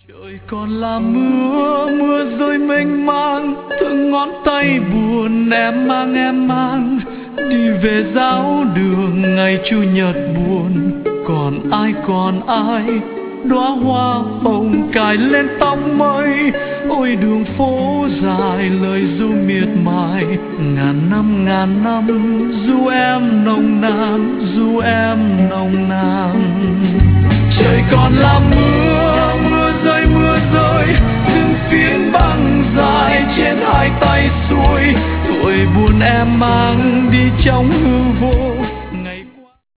Trời còn là mưa, mưa rơi mênh mang, từng ngón tay buồn em mang đi về giáo đường ngày chủ nhật buồn. Còn ai đóa hoa hồng cài lên tóc mây, ôi đường phố dài lời ru miệt mài. Ngàn năm ru em nồng nàn, ru em nồng nàn. Trời còn là mưa, mưa rơi từng phiến băng dài trên hai tay xuôi. Tuổi buồn em mang đi trong